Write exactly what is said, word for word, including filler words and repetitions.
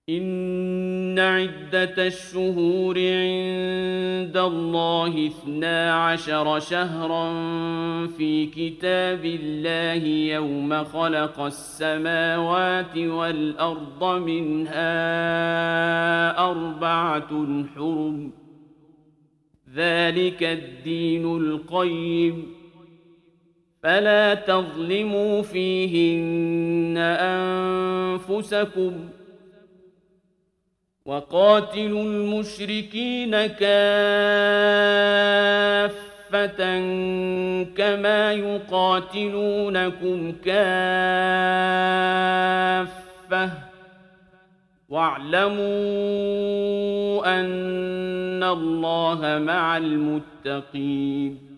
إن عدة الشهور عند الله اثنا عشر شهرا في كتاب الله يوم خلق السماوات والأرض منها أربعة حرم ذلك الدين القيم فلا تظلموا فيهن أنفسكم وقاتلوا المشركين كافة كما يقاتلونكم كافة واعلموا أن الله مع المتقين